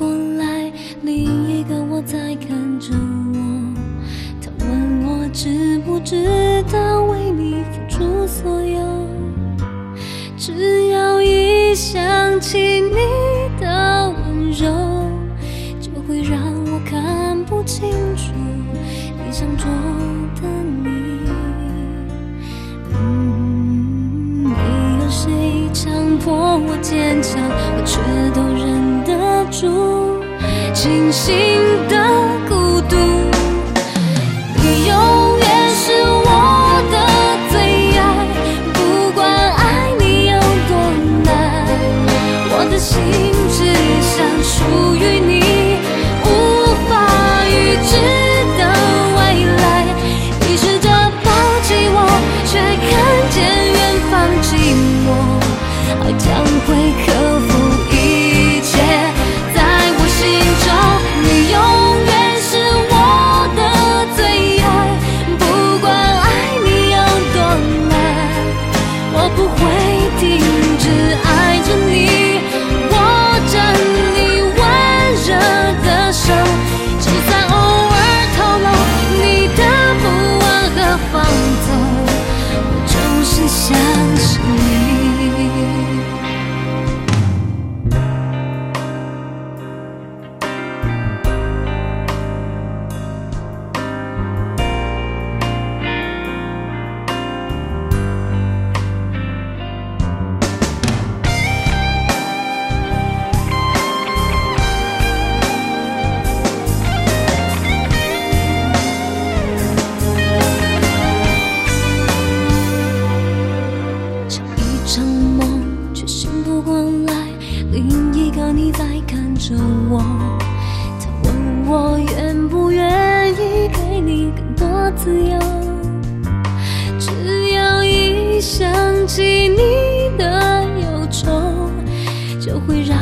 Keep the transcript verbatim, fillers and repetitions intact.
过来，另一个我在看着我。他问我知不知道为你付出所有，只要一想起你的温柔，就会让我看不清楚理想中的你。嗯，没有谁强迫我坚强，我却都忍得住清醒的孤独。你永远是我的最爱，不管爱你有多难，我的心只想属于你，无法预知的未来。你试着抱起我，却看见远方寂寞，爱将会克服一切。在我心中，你永远是我的最爱，不管爱你有多难，我不会停止爱着你，握着你温热的手，就算偶尔透露你的不安和放纵，我就是相信你。这一场梦却醒不过来，另一个你在看着我。他问我愿不愿意给你更多自由，只要一想起你的忧愁，就会让